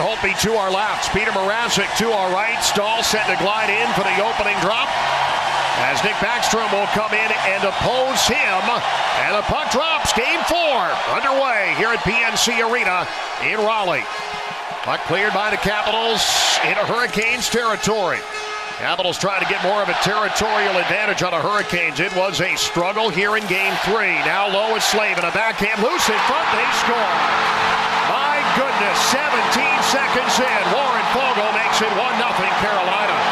Holtby to our left. Peter Mrazek to our right. Stahl set to glide in for the opening drop, as Nick Backstrom will come in and oppose him. And the puck drops. Game 4 underway here at PNC Arena in Raleigh. Puck cleared by the Capitals into Hurricanes territory. Capitals trying to get more of a territorial advantage on the Hurricanes. It was a struggle here in Game 3. Now Lois Slavin, a backhand loose in front. They score. My goodness, 17 seconds in. Warren Foegele makes it 1-0 Carolina.